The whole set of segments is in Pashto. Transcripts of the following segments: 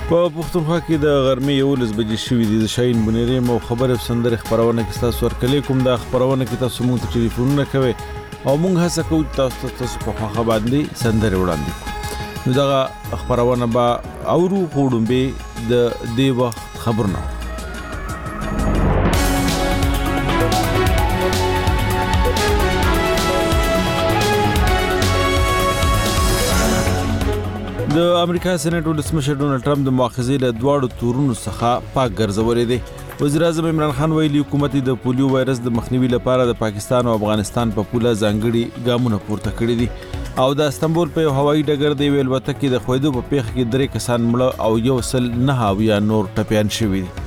په پښتونخوا کې د غرمې 11 بجې شوې دي. شاهین بنيري مو خبره سندره خبرونه کې تاسو ورکلې کوم د خبرونه کې تاسو مونږ ته ټلیفونونه کوي او مونږ هڅه کوو تاسو په خوا باندې سندره وړاندې کوو. نو دا خبرونه با اورو خوړم به د دی وخت خبرونه. د امریکا سېنات ولسمشر ډونالد ټرمپ د مؤاخذې له دواړو تورونو څخه پاک ګرځولې دي. وزیر اعظم عمران خان ویلي حکومت د پولیو وایرس د مخنیوي لپاره د پاکستان او افغانستان په پوله ځانګړي ګامونه پورته کړي دي او د استنبول په هوایي ډګر د ویل وته کې د خویدو په پیښه کې 3 کسان مړه او 109 نور ټپيان شوي دي.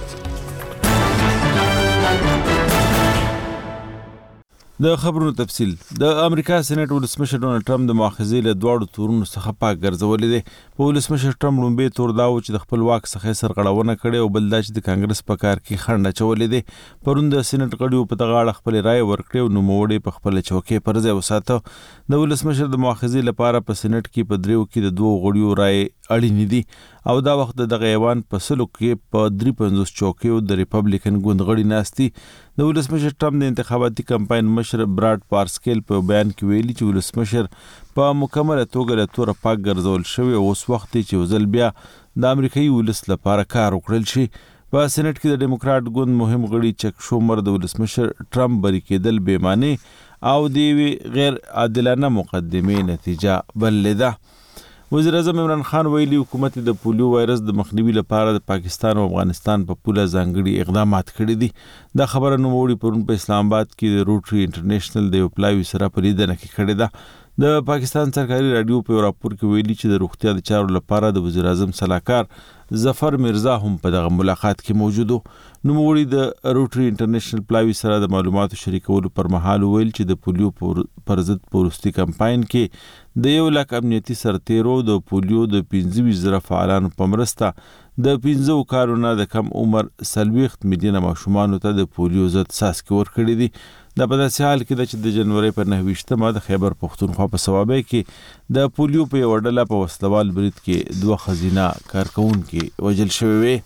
د خبرونو تفصيل. د امریکا سېنات ولسمشر ډونالد ټرمپ د مؤاخذې له دواړو تورونو څخه پاک ګرځولې دي. په ولسمشر ټرمپ لومبي تور دا و چې د خپل واک څخه سرغړونه کړې او بل دا چې د کانګرس په کار کې خنډ اچولې دي. پرون د سېنات غړیو په دغه اړه خپل رائے ورکړ او نوموړي په خپل چوکۍ پر ځای وساته. د ولسمشر د مؤاخذې لپاره په سېنات کې په دریو کې د دوه غړیو رائے اړین دي او دا وخت دغه ایوان په سلو کې په 53 چوکیو د ریپبلیکن ګوندغړي ناستي. د ولسمشر ټرمپ د انتخاباتي کمپاین مشر براد پارسکیل په بیان کې ویلي چې ولسمشر په مکمل توګه له تور پاک ګرځول شوی او اوس وخت چې وزل بیا د امریکایي ولس لپاره کار وکړل شي. په سېنات کې د ډیموکرات ګوند مهم غړي چک شومر د ولسمشر ټرمپ بری کېدل بې معنی او دی غیر عادلانه مقدمه نتیجه بلله. وزیر اعظم عمران خان ویلي حکومت د پولیو وایرس د مخنیوي لپاره د پاکستان او افغانستان په پوله ځانګړي اقدامات کړي دي. دا خبره نوموړي پرون په اسلام آباد کې د روټري انټرنیشنل د یو پلاوي سره په لیدنه کې کړې ده. د پاکستان سرکاري رادیو په راپور کې ویلي چې د روغتیا د چارو لپاره د وزیر اعظم صلاحکار ظفر مرزا هم په دغه ملاقات کې موجود و. نوموړي د روټري انټرنیشنل پلاوي سره د معلوماتو شریکولو پر مهال ویل چې د پولیو پر ضد پروستي کمپاین کې د 1 لک امنیتي سرتیرو د پولیو د 25,000 فعالانو په مرسته د 15 کارونه د کم عمر 40 میلیونه ماشومان ته د پولیو ضد څاڅکي ورکړي دي. د په داسې حال کې چې د جنوري پر 9 د خیبر پښتونخوا په صوابۍ کې د پولیو په یو ډله په وسلوال برید کې 2 خزینه کارکونکو وژل شوی وي.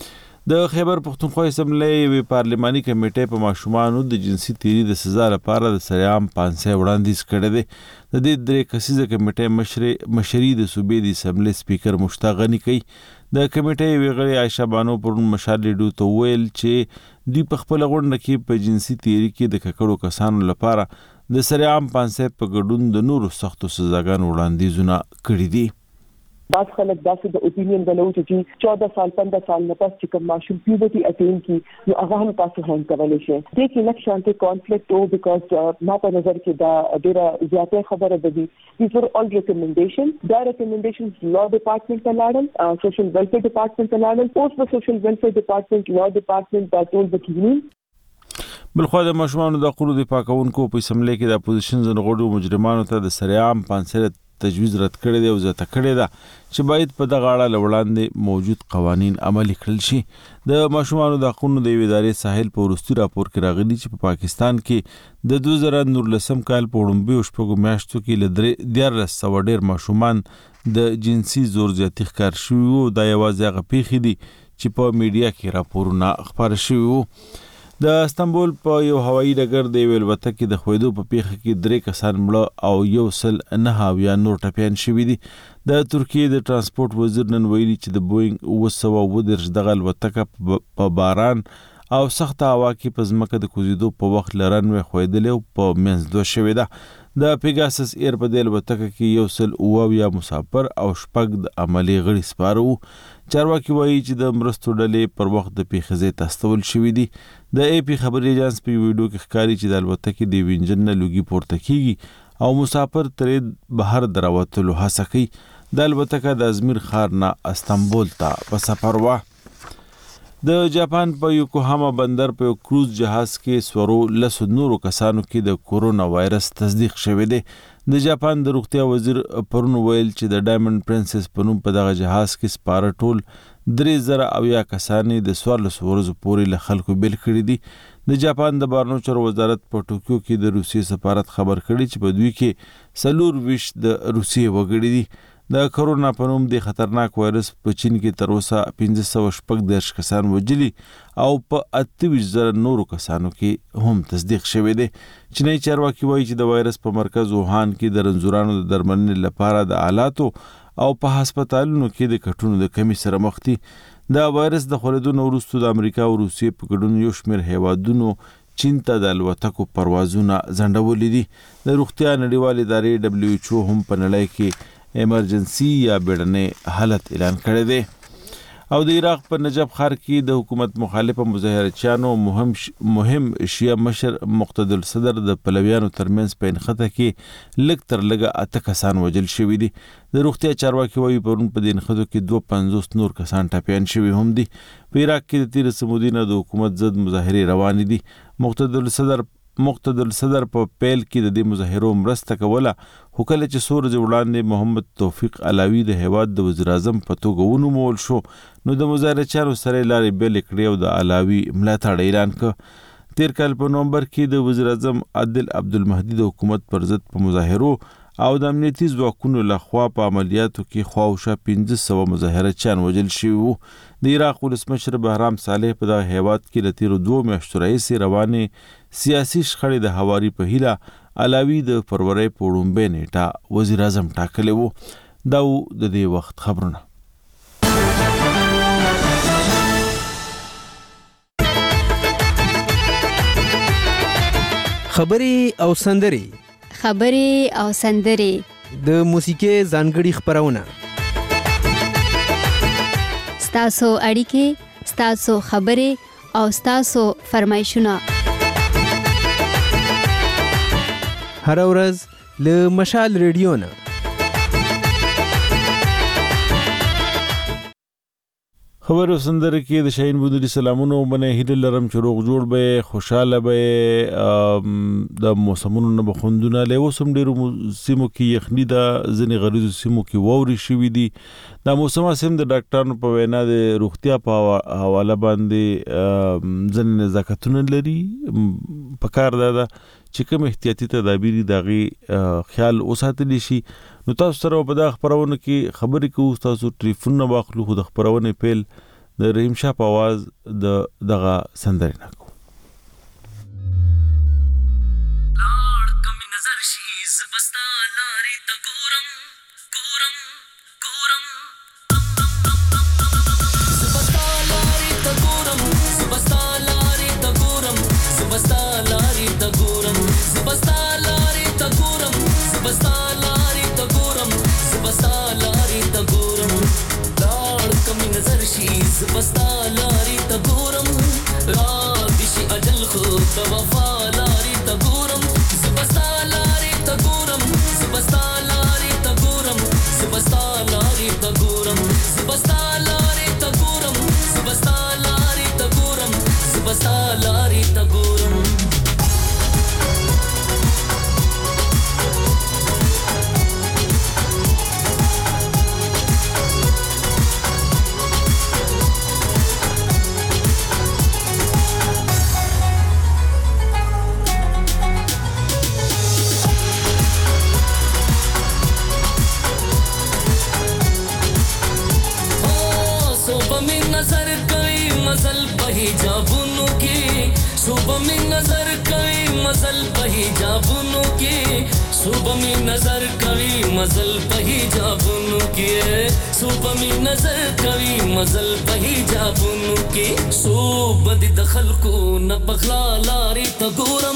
د خیبر پښتونخوا اسمبلی یو پارلماني کمیټې په ماشومانو د جنسي تیری د سزا لپاره د سریعام پانسه وړاندیز کړی دی. د دې 3 کسیزه کمیټې مشري د صوبې د اسمبلی سپیکر مشتاق غنی کوي. د کمیټې ویغړی عائشہ بانو پرون مشالډو ته ویل چې دوی په خپل غونډه کې په جنسي تیری کې د ککړو کسانو لپاره د سریعام پانسه په ګډون د نورو سختو سزاګانو وړاندیزونه کړي دي. بعض خلک داسې د اوپینین غلو چې 14 سال 15 سال نه پس چې کوم ماشوم پیوبرټي اټین کی نو هغه هم تاسو هاند کولای شي. د کې نک شانته کانفلیکټ او بیکاز ما په نظر کې دا ډیره زیاته خبره ده دي. These were all recommendations. دا recommendations law department ته لاړل, social welfare department ته لاړل, post the social welfare department, law department دا ټول د کینی. بلخو د ماشومانو د قرو د پاکونکو په اسمبلی کې د اپوزیشن زنغړو مجرمانو ته د سریعام پانسه تجویز رد کړی دی او زته کړی ده چې باید په دغه اړه وړاندې موجود قوانین عملي کړل شي. د ماشومانو د حقوقو د ادارې ساحل په ورستي راپور کې راغلي چې په پاکستان کې د 2019 کال په وړاندې شپږو میاشتو کې ل 1300 ډیر ماشومان د جنسي زور زیاتی ښکار شوي وو. دا یوازې هغه پیښې دي چې په میډیا کې راپورونه خپاره شوي وو. د استنبول په یو هوایي ډګر د ویل وته کې د خویدو په پیښه کې 3 کسان مړه او 109 نور ټپيان شوي دي. د ترکیه د ترانسپورت وزیر نن ویلي چې د بوینګ 910 دغه الوتکه په باران او سخت هوا کې په ځمکه د کوزیدو په وخت لرنوي خویدل او په منځ 2 شوی ده. د پیګاسس ایر په دل وتکه کې 109 مسافر او شپږ د عملی غړي سپارو. چارواکي وایي چې د مرستو ډلې پر وخت د پیښې تستول شوې دي. د ای پی خبري ایجنس په ویډیو کې ښکاري چې د الوتکې د وینجن نه لوګي پورته کیږي او مسافر ترې بهر دراوتلو هڅه کوي. د الوتکه د ازمیر ښار نه استنبول ته په سفر و. د جاپان په یوکوهاما بندر په یو کروز جهاز کې سورو لسو نورو کسانو کې د کورونا وایرس تصدیق شوی دی. د جاپان د روغتیا وزیر پرون ویل چې د ډایمنډ پرنسس په نوم په دغه جهاز کې سپاره ټول 3000 کسانې د 14 ورځو پورې له خلکو بیل کړي دي. د جاپان د بهرنیو چارو وزارت په ټوکیو کې د روسیې سفارت خبر کړي چې په دوی کې 24 د روسیې وګړي دي. د کرونا په نوم د خطرناک وایرس په چین کې تر اوسه 1514 کسان وژلي او په 28,000 نورو کسانو کې هم تصدیق شوی دی. چینایي چارواکي وایي چې د وایرس په مرکز ووهان کې د رنځورانو د درملنې لپاره د آلاتو او په هسپتالونو کې د کټونو د کمی سره مخ دي. د وایرس د خپرېدو نه وروسته د امریکا او روسیې په ګډون یو شمېر هیوادونو چین ته د الوتکو پروازونه ځنډولي دي. د روغتیا نړیوالې ادارې WHO هم په نړۍ کې ایمرجنسي یا بیړنی حالت اعلان کړی دی. او د عراق په نجف ښار کې د حکومت مخالفه مظاهرچیانو مهم شیعه مشر مقتدی الصدر د پلویانو ترمنځ په نښته کې لږ تر لږه 8 کسان وژل شوي دي. د روغتیا چارواکي وایي پرون په دې نښتو کې 52 نور کسان ټپیان شوي هم دي. په عراق کې د تیر سمودي نه د حکومت ضد مظاهرې روانې دي. مقتدی الصدر په پیل کې د دې مظاهرو مرسته کوله، خو کله چې څو ورځې وړاندې محمد توفیق علاوي د هیواد د وزیر اعظم په توګه ونومول شو، نو د مظاهرچیانو سره لارې بېلې کړې او د علاوي ملاتړ اعلان کړ. تیر کال په نومبر کې د وزیر اعظم عادل عبدالمهدي د حکومت پر ضد په مظاهرو او د امنیتي ځواکونو لخوا په عملیاتو کې خواوشا 1500 مظاهرچیان وژل شوي وو. د عراق ولسمشر بهرام صالح په دغه هیواد کې له تیرو 2 میاشتو راهیسې روانې سیاسي شخړې د هواري په هیله علاوي د فروری په وړومبۍ نیټه وزیر اعظم ټاکلی وو. دا د دې وخت خبرونه. خبرې او سندرې د موسیقي ځانګړي خبرونه، ستاسو اړیکې، ستاسو خبرې او ستاسو فرمایشونه هر ورځ له مشال ریډیو نه. خبر او سندره کې د شاهین بودری سلامونو باندې هیله لرم چې روغ جوړ به، خوشاله به. د موسمونو نه بخوندونه له اوسم ډیرو سیمو کې یخني ده، ځینې غریزو سیمو کې واوري شوي دي. د موسم اسیم د ډاکټرانو په وینا د روغتیا په حواله باندې ځینې نزاکتونه لري. په کار ده چې کوم احتیاطي تدابیر دغه خیال وساتلی شي. نو تاسو سره په دغه خبرونه کې خبرې کوو، تاسو ټلیفون نه واخلو، خو د خبرونه پیل د رحیم شاه په आवाज دغه سندرې نه کوو. बस्ता लारी तगोरम रादिशी अजल खुद वफा लारी तगोरम बस्ता लारी तगोरम बस्ता लारी तगोरम बस्ता लारी तगोरम बस्ता लारी तगोरम बस्ता लारी तगोरम बस्ता लारी तगोरम मज़ल बही जाबुनों की सुबह में नजर कवी मज़ल बही जाबुनों की सुबह में नजर कवी मज़ल बही जाबुनों की सुबह में नजर कवी मज़ल बही जाबुनों की सुबह दी दखल को न पगला लारी तगोरम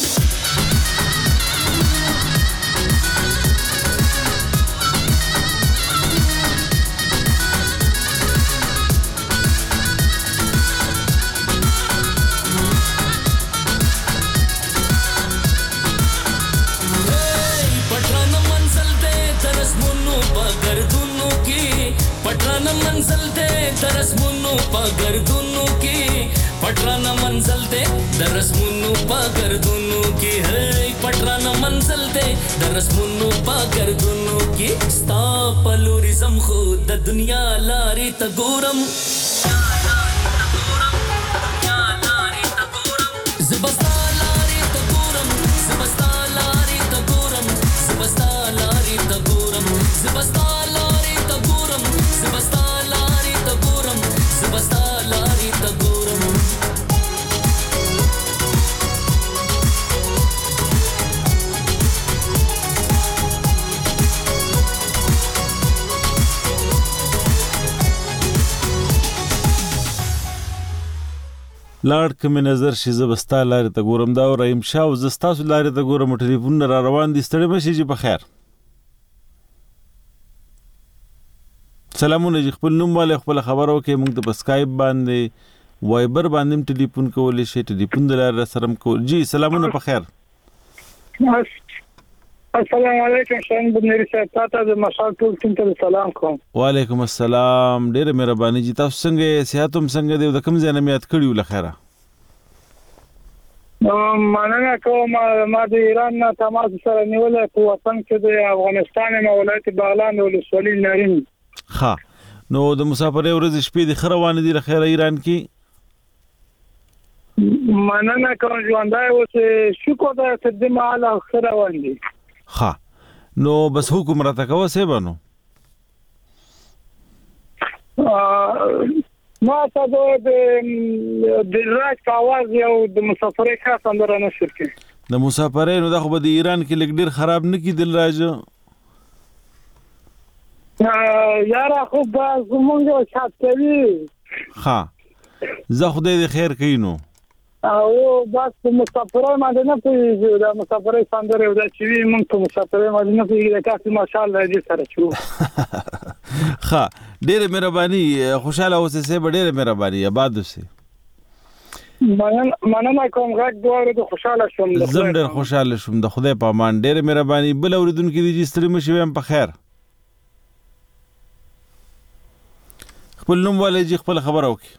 मंजिल दे दरस मुन्नु पगर दुनु की पटराना मंजिल दे दरस मुन्नु पगर दुनु की है पटराना मंजिल दे दरस मुन्नु पगर दुनु की स्ता पलूरिज्म खुद द दुनिया लारी तगोरम ज़बस्ता लारी तगोरम ज़बस्ता लारी तगोरम ज़बस्ता लारी तगोरम ज़बस्ता لاړ کمې نظر شي زه به ستا لارې ته ګورم. دا رحیم شاه او زه ستاسو لارې ته ګورم. ټلیفونونه را روان دي. ستړي مه شئ جي په خیر. سلامونه جي. خپل نوم والی خپله خبره وکړئ. موږ ته په سکایپ باندې وایبر باندې هم ټلیفون کولی شئ. ټلیفون د لارې را سره هم کول. جي سلامونه په خیر. السلام علیکم شاهین بنيري صاحب. تاسو د مشال ټول ټیم ته سلام کوم. وعلیکم السلام. ډیره مهرباني جی. تاسو څنګه صحت هم څنګه دی؟ د کوم ځای نه مې یاد کړي ول خیره؟ مننه کوم. ما د ایران نه تماس سره نیولې په وطن کې د افغانستان نه ولایت بغلان ولسوالۍ نارین. ها نو د مسافرې ورځ شپې د خروان دي خیره ایران کې؟ مننه کوم ژوندای اوس شکر ده چې د مال خروان دي. ها نو بس حکم راته کوه سیبانو. ما ته د راج په آواز یو د مسافرۍ خاص اندر نشر کې. د مسافرۍ نو دا خو به د ایران کې لږ ډیر خراب نه کی دل راځه. یاره خو به زمونږ شات کوي. ها زه خدای دې خیر کوي. نو او بس مسافرۍ باندې نه پوهېږو. دا مسافرۍ سندرې او دا چې وي موږ په مسافرۍ باندې نه پوهېږو. کافي ماشاءالله دې سره شو. ښه ډېره مهرباني. خوشحاله اوسئ صاحب. ډېره مهرباني. آباد اوسئ. مننه کوم. غږ دواړو د خوشحاله شوم. زم ډېر خوشحاله شوم. د خدای په امان. ډېره مهرباني. بل اورېدونکي دي چې ستړي مه شئ. ویم په خیر. خپل نوم والی جي خپله خبره وکړي.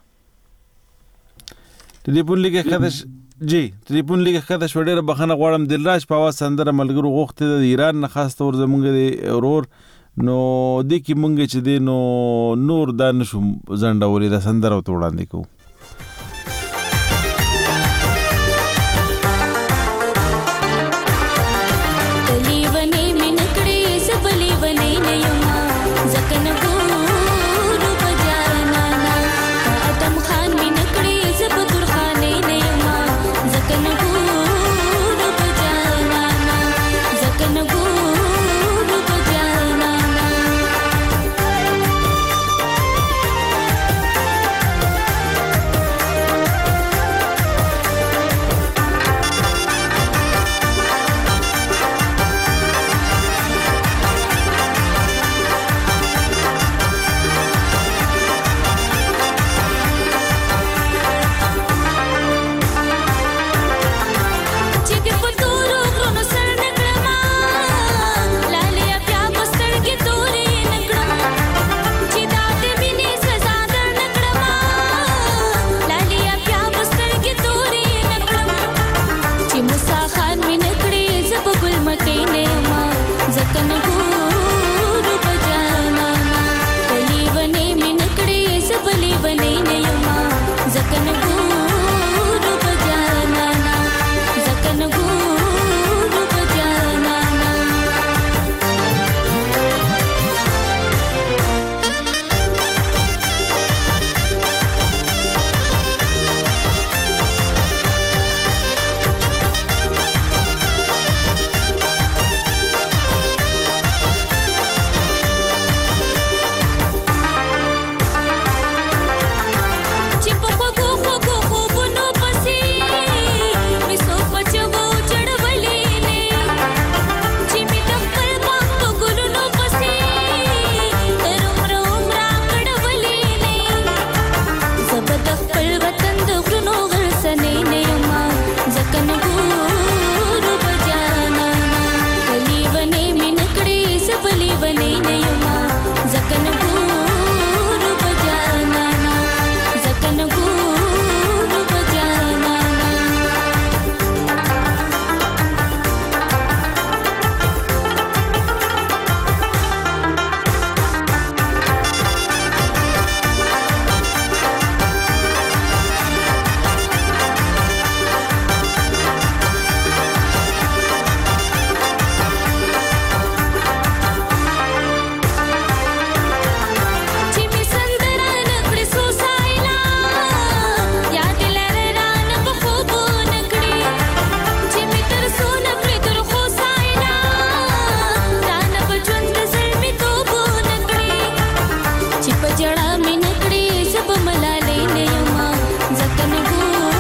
ټلیفون لیکه خدش جی ټلیفون لیکه خدش وړه بخنه غواړم. دلراج په आवाज سندره ملګرو غوښته د ایران نه خاص تور زمونږ دی ورور. نو د کی مونږ چې دی نو نور دا نشو زنډولې د سندره تو وړاندې کو. जड़ा में नकड़ी सब मला लेने यमा जतन गो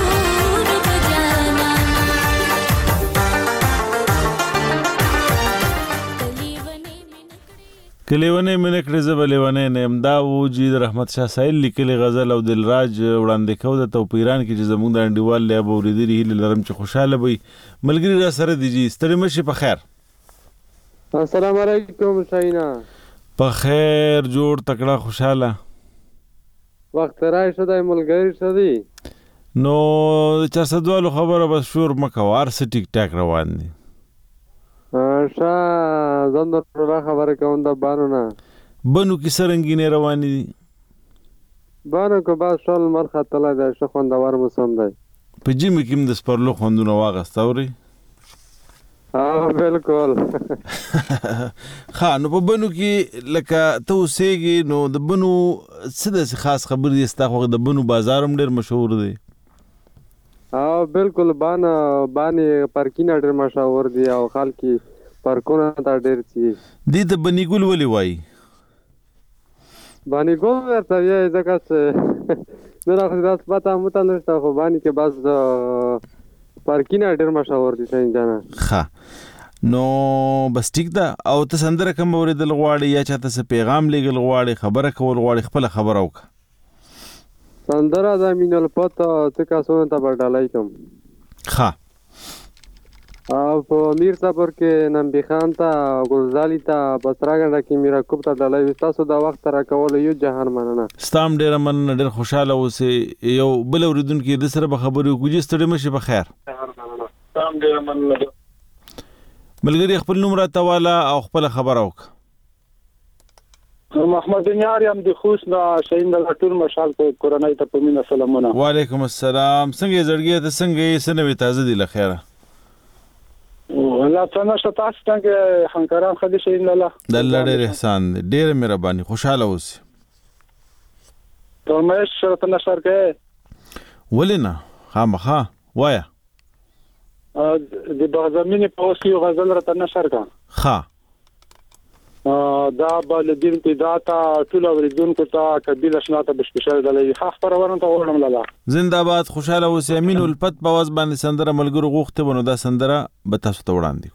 کلیونه مې نه کړې زه به لیونی نه یم. دا و چې د رحمت شاه سایل لیکلې غزل او دلراج وړاندې کو درته په ایران کې چې زموږ د انډیوال لی به اورېدلي هیله لرم چې خوشحاله به وي. ملګري را سره دي جي ستړي مه شي په خیر. السلام علیکم شاهینا. په خیر جوړ تکړه خوشحاله. وخت رای شو دی ملګری شو دی. نو د چرسدوالو خبره بس شور مه کوه هر څه ټیک ټاک روان دي. شاه زه د ټوله خبره کوم د بانو نه. بنو کې څه رنګینې روانې دي؟ بانو که بس ټول لمر ختلی دی ښه خوندور موسم دی. په ژمي کې هم د سپرلو خوندونه واخیسته اورئ؟ بالکل. ښه نو په بنو کې لکه ته اوسېږې نو د بنو څه داسې خاص خبرې دي ستا خو د بنو بازار هم ډېر مشهور دی. بالکل بانې پارکونه ډېر مشهور دي او خلک پارکونه ته ډېر ځي. دې ته بني ګل ولې وایي؟ باني ګل ورته وایي ځکه چې نور خو داسې پته موته نشته خو باني کې بس پارکونه ډېر مشهور دي شاهین جانه. ښه نو بس ټیک ده. او ته سندره کوم اورېدل غواړې یا چاته څه پیغام لیږل غواړې خبره کول غواړې خپله خبره وکړه. سندره د مین الفت څه کسونو ته به ډالۍ کوم. ښه او په میر صبر کې نمبي خان ته ګلزالي ته بسرا ګنډه کې میراکوب ته ډالۍ وي. ستاسو د وخت راکولو یو جهان مننه. ستا هم ډېره مننه ډېر خوشحاله اوسې. یو بل اورېدونکي د سره به خبرې وکړو. جي ستړي مه شي په خیر. ستا هم ډېره مننه. ملګري خپل نوم راته واله او خپله خبره وکړه. محمد بنیار یم د خوست نه شاهین د ټول مشال په کورنۍ ته په مینه سلامونه. وعلیکم السلام. څنګه یې زړګیه ته څنګه یې څه نوې تازه دي له خیره؟ الله څه نشته تاسو څنګه همکاران ښه دي شاهین لاله؟ د الله ډېر احسان دی ډېره مهرباني خوشحاله اوسې. فرمایش راته نشر کوې؟ ولې نه خامخا وایه. د بغزمینې په اوس یو غزل راته نشر کړه. ښه دا به له دین پیدا ته ټول اوریدونکو ته کبیل اشنا ته بشپشل دلې ښه خبرونه ته وړم لاله. زنده باد خوشحاله اوسې. امین الفت په آواز باندې سندره ملګرو غوښتې وه نو دا سندره به تاسو ته وړاندې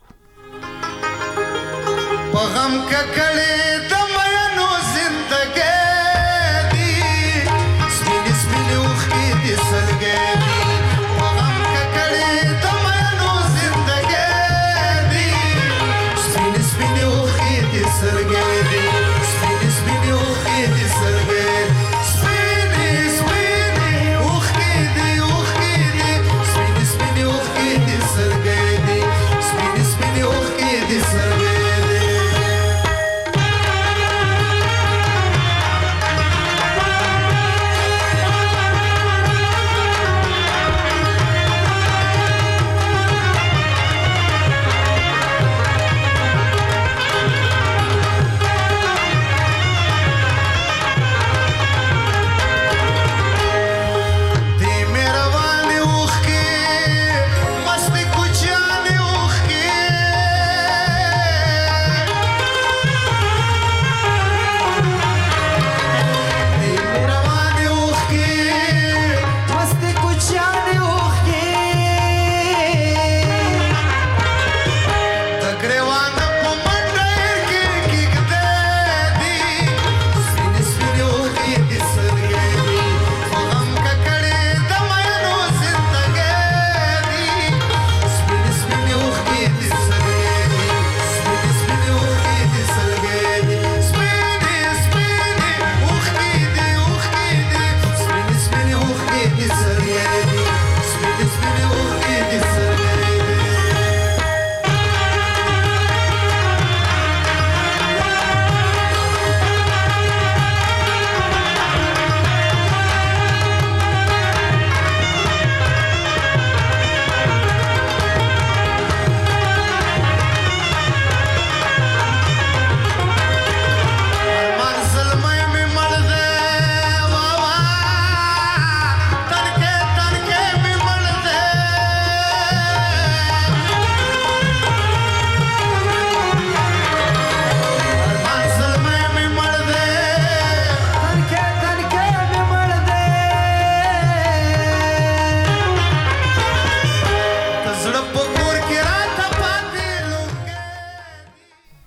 کړو. په غم ککړې د مینو زندګۍ دي سپینې سپینې اوښکې دي سلګۍ دي. په غم ککړې د مینو زندګۍ دي سپینې سپینې اوښکې دي سلګۍ دي. سپینې سپینې اوښکې دي سلګۍ سپینې سپینې اوښکې دي اوښکې دي سپینې سپینې اوښکې دي سلګۍ دي سپینې سپینې اوښکې دي سلګۍ دي.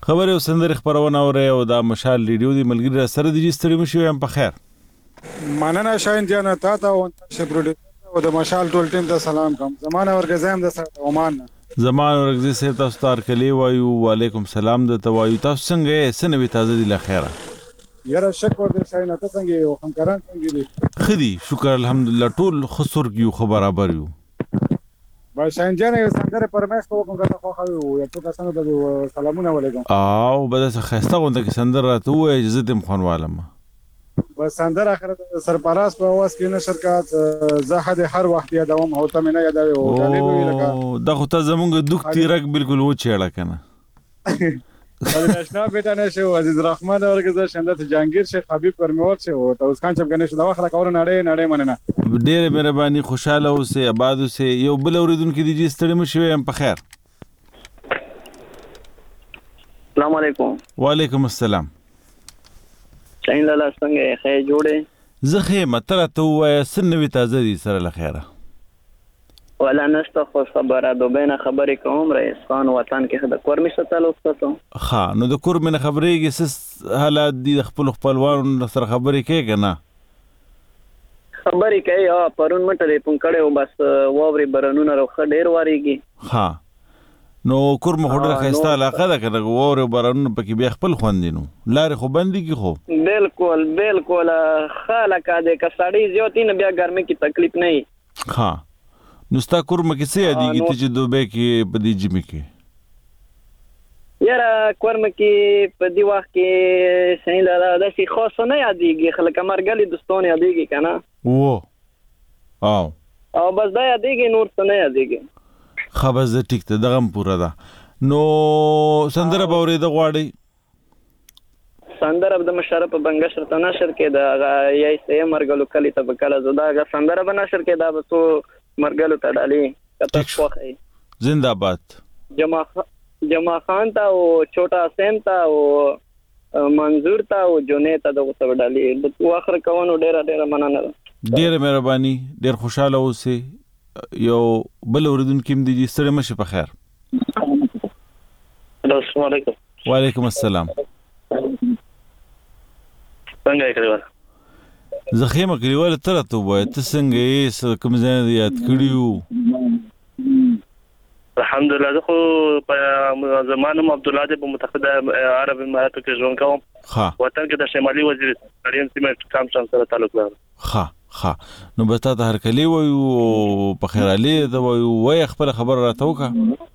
خبرې او سندرې خبرونه اورئ او دا مشال ریډیو دی ملګري را سره دي چې ستړي مشي یم په خیر مننه شاین جان تا او شپروډي او د مشال ټول ټیم ته سلام کوم زمانه ورګزم د سره عمان زمان ورګزي سه تاسو تار کلی وایو وعلیکم سلام د توایو تاسو څنګه یې سنوي تازه دي لخيره یاره شکر دې شاین ته څنګه یو همکاران څنګه دي خدي شکر الحمدلله ټول خسر کیو خبر یو با شاین جان یو څنګه پرمخ ته کوم کته خو خو یو څه تاسو ته سلامونه علیکم او بده څه خسته غونډه کې سندر راته وای اجازه تم خوانوالم بس سندر اخر سرپرست په واس کې نشر کا زه هر وخت یادوم او ته نه یادوي او غالبا لکه دا خو ته زمونږ دوک تیرک بالکل و چېړه کنه ناشنا بیٹا نشو عزیز رحمان ورګه شندت جهانگیر شیخ حبیب پرمیور شو او اوس کان چم کنه شو دا وخت کور نړۍ مننه ډېر مهرباني خوشاله اوسه آباد اوسه یو بل اوریدونکو دي چې ستړي مشوي هم په خیر السلام علیکم وعلیکم السلام شاین لاله څنګه خیر جوړه زه متره ته وای سنوي تازه دي سره لخيره ولا نشته خو خبره دوبینه خبرې کوم رئیس خان وطن کې د کور مشه تعلق تاسو ها نو د کور من خبرېږي سس حالات دي خپل خپلوانو سره خبرې کوي کنه خبرې کوي او پرون مټه پون کړه بس ووري برنونه روخه ډیر واریږي ها نو کور مخډر خسته علاقه ده کنه ووري برنونه پکې بیا خپل خوندینو لارې خو بندي کی خو بالکل خالق دې کساړي زیاتین بیا ګرمه کی تکلیف نه ها نو ستا کور مکه سي یادېږي ته چې دوبه کې په دې جمی کې یاره کور مکه په دی وخت کې شین لاله د شي خاص نه یادېږي خلک مرګلي دوستونه یادېږي کنه او بس دا یادېږي نور څه نه یادېږي خبر زه ټیک ته دغه پورا ده نو سندره باورې د غواړي سندره د مشرف بنگشر ته نشر کې دا یې سه مرګلو کلی ته بکله زدا سندره بنشر کې دا بسو مرګلو ته ډالي کته خوخه زنده‌باد جما خان تا او چھوٹا حسین تا او منظور تا او جنید تا دغه ته ډالي د تو اخر کوونو ډیره مننه ډیره مهرباني ډیر خوشاله اوسه یو بل اوریدونکو کیم دي ستړي مشه په خیر السلام علیکم وعلیکم السلام څنګه کړو زخیمه کلیوال تر ته وای ته څنګه یې کوم ځای یاد کړیو الحمدلله زه خو په زمانم عبد الله د متحده عرب اماراتو کې ژوند کوم وطن کې د شمالي وزیرستان سیمه کام سره تعلق لرم نو به تاسو هر کلی وای په خیر علي دا وای خپل خبر راته وکا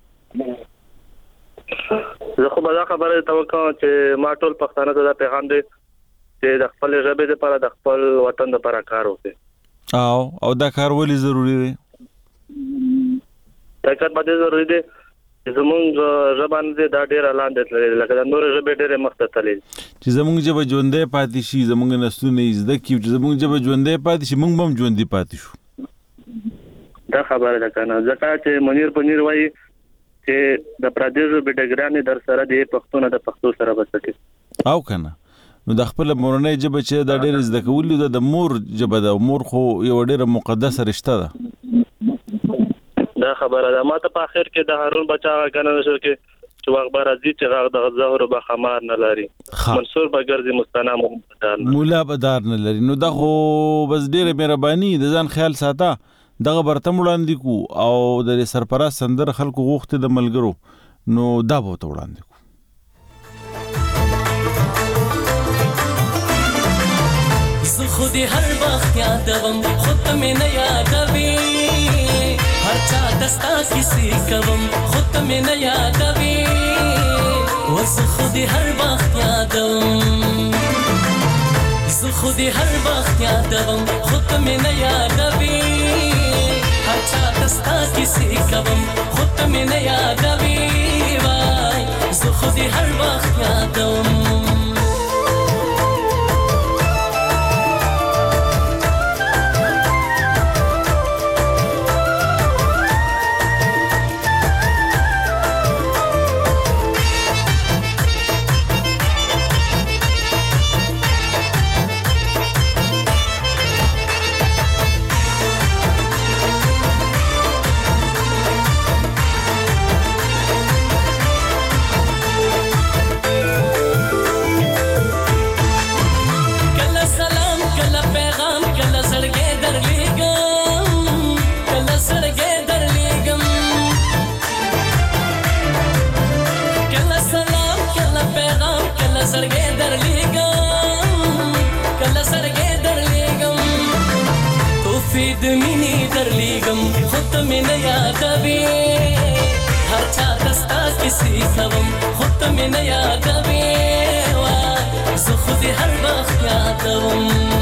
زه خو به دا خبره توقع چې ما ټول پښتانه ته دا پیغام دی چې د خپل ژبې لپاره د خپل وطن لپاره کار وکړي او دا کار ولې ضروری دی دا کار باندې ضروری دی چې زمونږ ژبان دې دا ډېر اعلان دي لکه د نور ژبې ډېر مخته تللی چې زمونږ ژبه ژوندۍ پاتې شي زمونږ نسلونه زده کړي چې زمونږ ژبه ژوندۍ پاتې شي موږ هم ژوندۍ پاتې شو دا خبره ده کنه ځکه چې منیر پنیر وایي چې د پردیسو بیډګرانې در سره د پښتون د پښتو سره بسکه او کنه نو د خپل مورنۍ ژبه چې دا ډېر زده کولې د مور ژبه ده مور خو یو ډېر مقدسه رشته ده دا خبره ده ما ته په اخر کې د هارون بچا کنه شو کې چې اخبار ازي چې غږ د ظهور به خمار نه لري منصور بګرځي مستنا محمد مولا بدار نه لري نو دا خو بس ډېر مهرباني د ځان خیال ساته دغه برته وړاندې کو او د سرپرست سندر خلکو غوښته د ملګرو نو دا به ته وړاندې کو زه خودی هر وخت یادوم خود ته مې نه یادوي هر چا دستا کیسې کوم خود ته مې نه یادوي و زه خودی هر وخت یادوم زه خودی هر وخت یادوم خود ته مې نه یادوي هر چا دستا کیسې کوم خود ته مې نه یادوي وای زه خودی هر وخت یادوم د مینې درلیږم خو ته مې نه یادوې هر چا ته ستا کیسې کوم خو ته مې نه یادوې وای زه خو دې هر وخت یادوم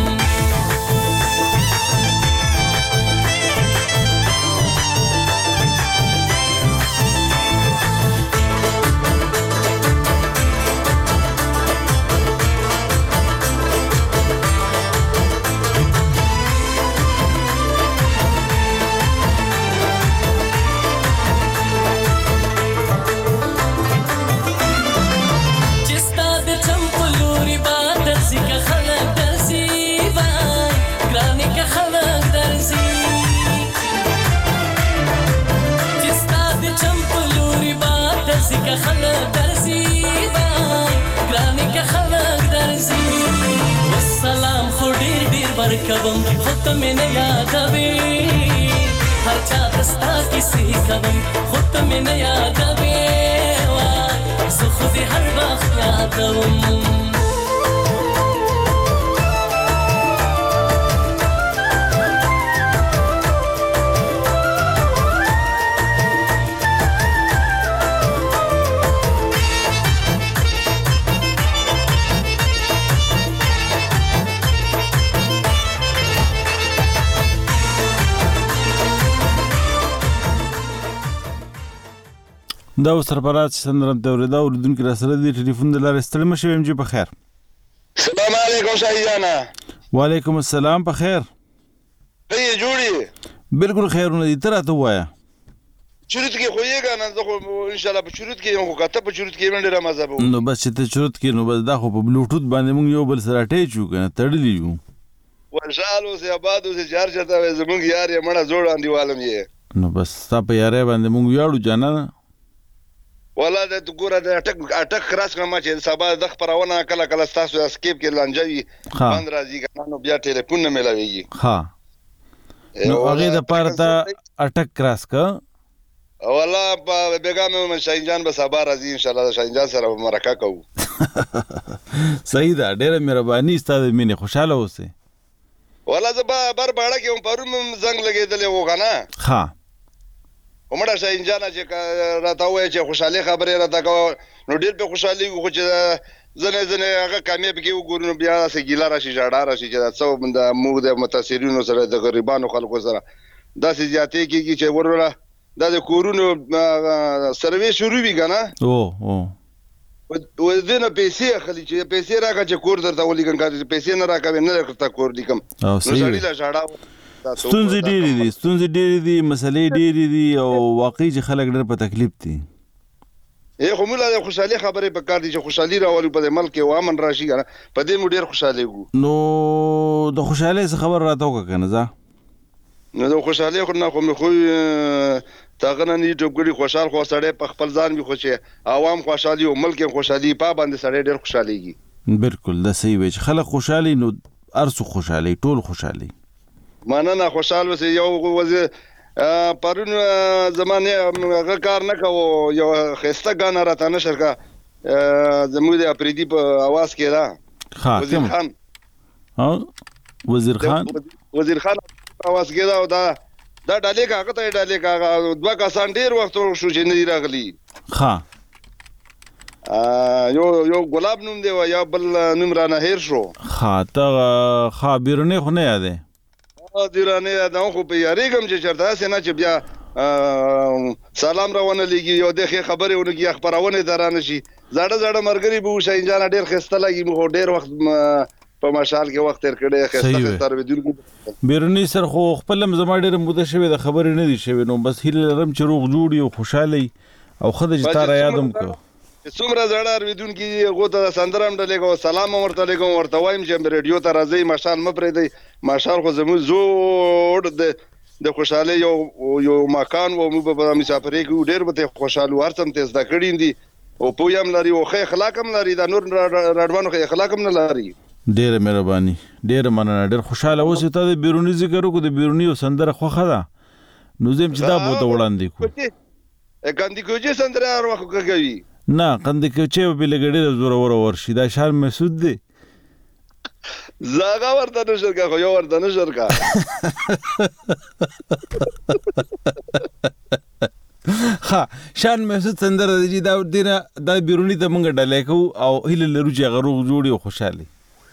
کوم خو ته مې نه یادوې هر چا ته ستا کیسې کوم خو ته مې نه یادوې وای زه خو دې هر وخت یادوم دا اوس سرپرست سندرم ته اورېده اوریدونکي راسره دي ټلیفون د لارې ستړی مه شوې MG په خیر سلام علیکم شاهي جانا وعلیکم السلام په خیر ته جوړې بالکل خیرونه دي ته راته ووایه چروت کې خو یې کنه زه خو انشاءالله په چروت کې یم خو کته په چروت کې ډېره مزه به نو بس چې ته چروت کې نو بس دا خو په بلوټوت باندې موږ یو بل سره اټیچ یو که نه تړلي یو وشال اوسې آباد اوسې چې هر چېرته وایي زموږ یار یې مړه زوړ انډیوالم یې نو بس ستا په یارۍ باندې موږ ویاړو جانانه والله د ګوره د اټک خلاص کړم چې سبا د خپرونه کله کله ستاسو اسکیپ کې لانجه وي باندې راځي کنه نو بیا ټلیفون نه ملاويږي ها نو هغه د پاره ته اټک کراس کا والله بیګام شاهین جان به سبا راځي ان شاء الله شاهین جان سره مرکه کوو صحیح ده ډېره مهرباني ستاسو مینه خوشاله اوسئ والله زه بر باړه کې پرون زنګ لګېدلې و کنه ها ومړه شاهین جان چې راته وایي چې خوشاله خبره راته کو نو ډېر په خوشالي خو چې زنه هغه کامیاب کې وګورو نو بیا سه ګیلا راشي جاړه راشي چې څو بند موږ د متاثرینو سره د غریبانو خلکو سره داسې زیاتې کېږي چې ورونه د کورونو سروې شروع وي کنه او ودنه پیسې اخلي چې پیسې راکړه چې کور درته ولیکم چې پیسې نه راکوي نه راکړه کور لیکم نو سړی لا جاړه ستونزې ډېرې دي مسلې ډېرې دي او واقعي چې خلک ډېر په تکلیف دي خو موږ د خوشحالي خبرې په کار دي چې خوشحالي راولو په ملک کې او امن راشي کنه په دې مو ډېر خوشاله وو نو د خوشحالۍ څه خبر راته وکړه کنه ځه نو د خوشحالۍ خو نه خو تاغه نه ټوګړي خوشحال خو سړی په خپل ځان وي خو چې عوام خوشحالي او ملک خوشحالي په باندې سړی ډېر خوشحاليږي بالکل دا صحیح وي چې خلک خوشحالي نو ارسو خوشحالي ټول خوشحالي مننه خوشحال وسه یو وزه پرون زمانه هغه کار نه کوو یو خسته غانا راته نشر کا زموږ د اپریدي په आवाज کې دا وزیر خان وزیر خان आवाज کې دا ډالې کاغه ته ډالې کاغه دوه کسان ډیر وخت شو چې نه راغلي ها یو ګلاب نوم دی یا بل نوم را نه هیر شو ها ته خبرونه خو نه یادې دیرانه دا خو په یاریګم چې چرته سينه چې بیا سلام راونه لګي یو دغه خبره ونګي خبرونه درانه شي زړه مرګري به شاهین جان ډیر خسته لګي مو ډیر وخت په مشال کې وخت تر کړي خسته تر ودونکو بیرونی سر خو خپل زما ډیر موده شوی د خبرې نه دي شوی نو بس هیله لرم چې روغ جوړي او خوشحالي او خدای چې تاره یادم کو څومره زړه ودونکو غوته سندرم ډلېګو سلام ورته لګم ورته وایم چې ریډیو ته راځي مشال مپرې دی مشال خو زمو زوړ د خوشحالي یو مکان و مو په مسافرې کې ډېر به خوشاله ورسم ته زده کړی دي او پویم لري او خې اخلاقم لري دا نور راډوانو خې اخلاقم نه لري ډېر مهرباني ډېر مننه ډېر خوشاله اوسې ته د بیرونی ذکر وکړو د بیرونی او سندره خوخه ده نو زم چې دا بوته وړاندې کو کاندي کوجه سندره هر وخت کوي نه کاندي کوجه به لګړې زوره ورشي دا شان مسعود دی زاغه ورته نشر کا خو یو ورته نشر کا ها شان محسود سندره دی دا دینه دا بیرونی ته مونږ ډالې کو او هله لرو چې غروغ جوړي او خوشاله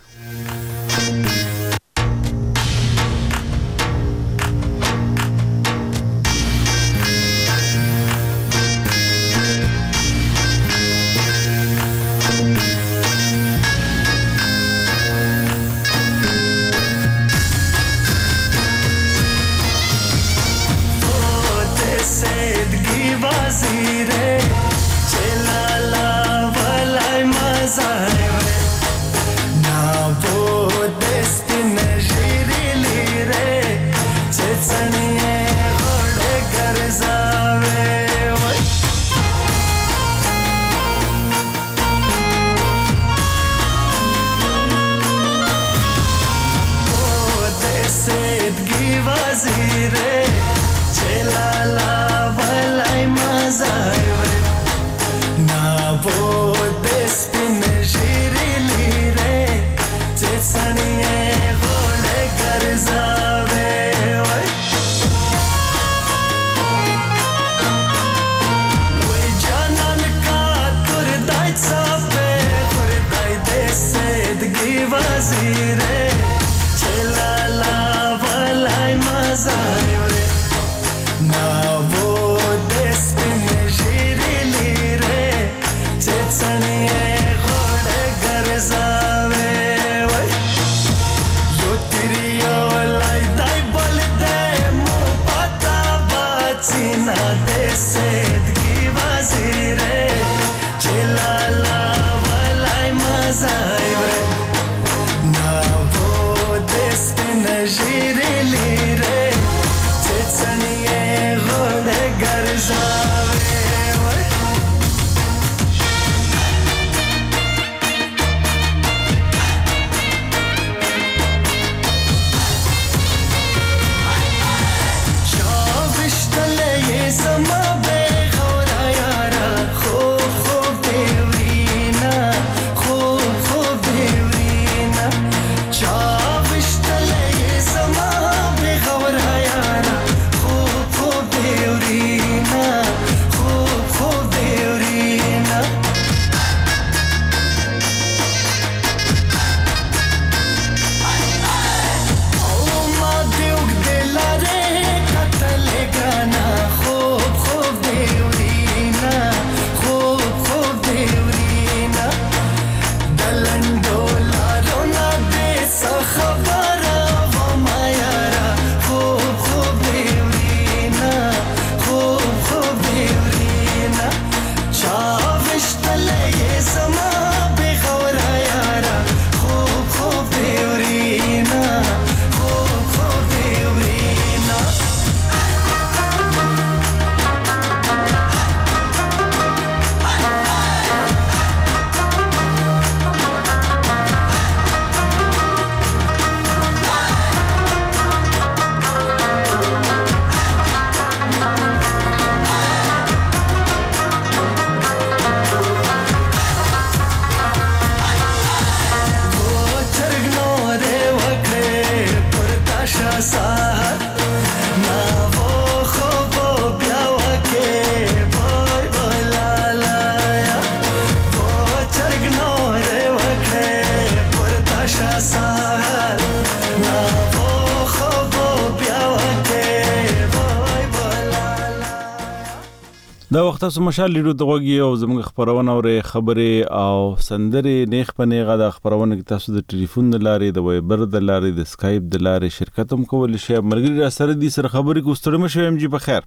دا وخت تاسو مشال لیدو ته وګي او زموږ خبرونه اورې خبرې او سندرې نیخ پنیغه د خبرونه کې تاسو د ټلیفون د لارې د وایبر د لارې د سکایپ د لارې شرکت هم کول شي مرګري را سره دي سره خبرې کو ستړي مشه ام جی په خیر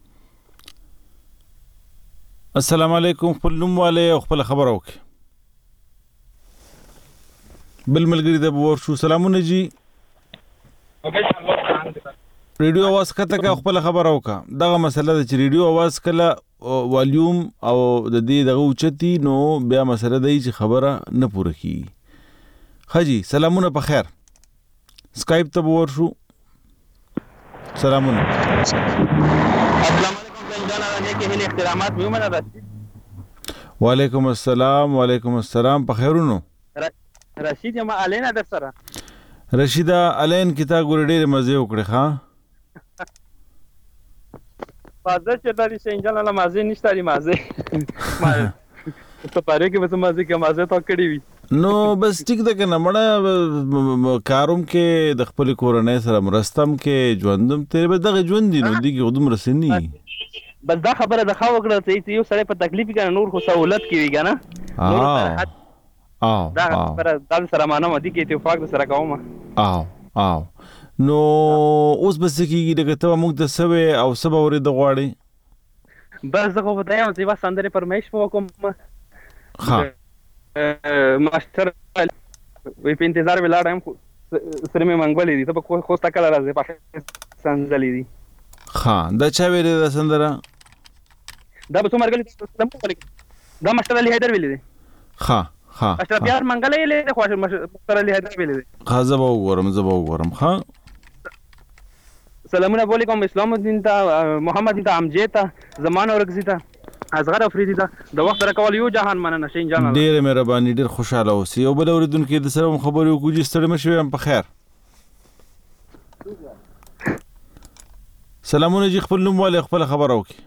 السلام علیکم خپل نوم والے او خپل خبر اوکي بل ملګری د ور شو سلامونه جی ریډیو आवाज کته کا خپل خبر اوکا دغه مسله د ریډیو आवाज کله والیوم او د دې دغه اوچتی نو بیا مسله دی چې خبره نه پوره کی خجی سلامونه په خیر سکایپ ته ور شو سلامونه السلام علیکم جناب کې هله احترامات مې ومنه وعلیکم السلام په خیرونو رشید ما علینا در سره رشیدا الین کې تا ګورې ډېرې مزې وکړې ښه مازه چې لري سنجل نه مازه نشته لري مازه ته پاره کې به مازه کې مازه تا کړی وي نو بس ټیک ده کنه مړه کاروم کې د خپل کورنۍ سره مرستم کې ژوندم تیرې به دغه ژوند دي نو دغه خودم رسنی بس دا خبره د خاو کړه چې یو سره په تکلیف کې نور خو سہولت کې وی کنه دا خبره د سره مانه مدي کې اتفاق سره کوم نو اوس بس کېږي دغه ته موږ د سوي او سبا ورې د غواړي بس دغه ودایم چې بس اندر پرمیش وکم ها ماستر وی په انتظار ولاړم سره مې منګولې دي ته په خوستا کله راځي په سنځلې دي ها دا چا ویلې دا سندره دا به څومره غلي دا ماستر علي حیدر ویلې دي ها ماستر بیا منګولې له خو ماستر علي حیدر ویلې دي زه به وګورم ها سلامونه علیکم اسلام الدین ته محمد ته امجد ته زمان اورګزی ته اصغر افریدی ته د وخت راکول یو جهان مننه شین جان ډېر مهرباني ډېر خوشاله اوسئ او بل اوریدونکو د سره خبرې وکړو چې ستړي مشوي هم په خیر سلامونه جی خپل نوم والے خپل خبر وکړي